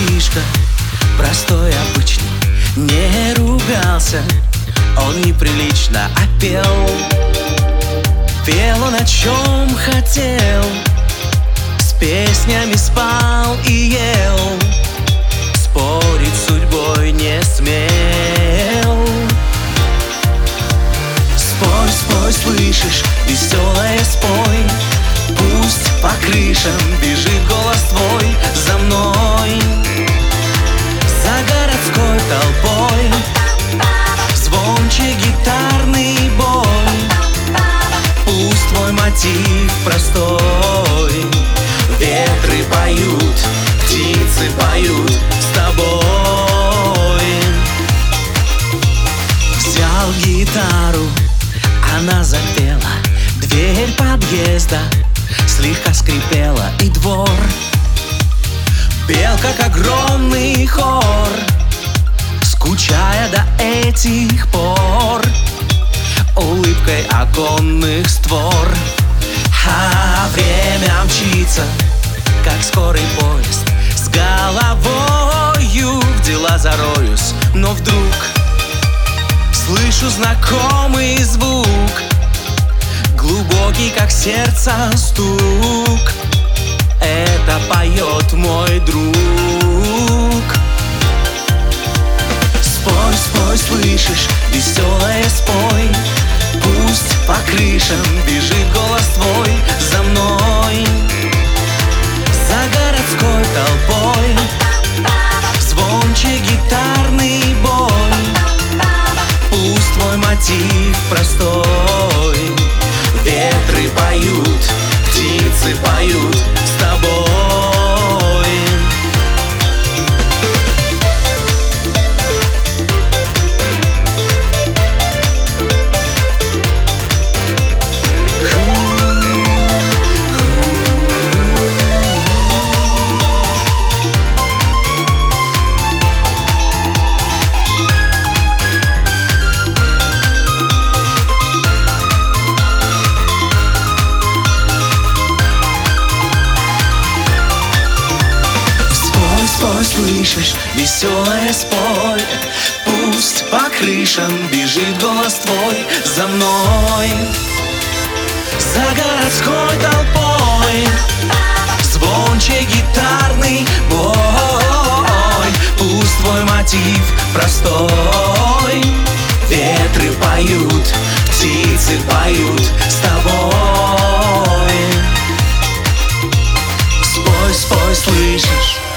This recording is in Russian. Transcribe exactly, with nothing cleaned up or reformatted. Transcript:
мальчишка, простой, обычный, не ругался. Он неприлично, а пел. Пел он о чем хотел, с песнями спал и ел, спорить с судьбой не смел. Спой, спой, слышишь, веселое спой, пусть по крышам бежит голос твой за мной. За городской толпой звонче гитарный бой. Пусть твой мотив простой, ветры поют, птицы поют с тобой. Взял гитару, она запела, дверь подъезда слегка скрипела, и двор пел, как огромный хор, скучая до этих пор улыбкой оконных створ. А время мчится, как скорый поезд, с головою в дела зароюсь. Но вдруг слышу знакомый звук, глубокий, как сердце, стук. Это поет мой друг. Спой, спой, слышишь, веселое спой, пусть по крышам бежит голос твой за мной. За городской толпой звонче гитарный бой. Пусть твой мотив простой, ветры поют, птицы поют с тобой. Слышишь, веселое спой, пусть по крышам бежит голос твой за мной. За городской толпой звонче гитарный бой. Пусть твой мотив простой, ветры поют, птицы поют с тобой. Спой, спой, слышишь,